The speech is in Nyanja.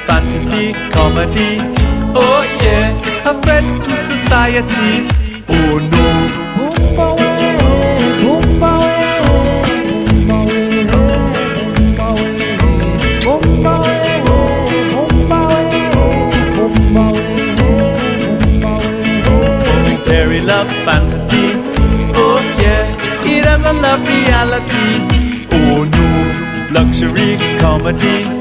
fantasy comedy. Oh yeah, a threat to society. Oh no. Terry loves fantasy. Oh yeah, he doesn't love reality. Oh no, luxury comedy.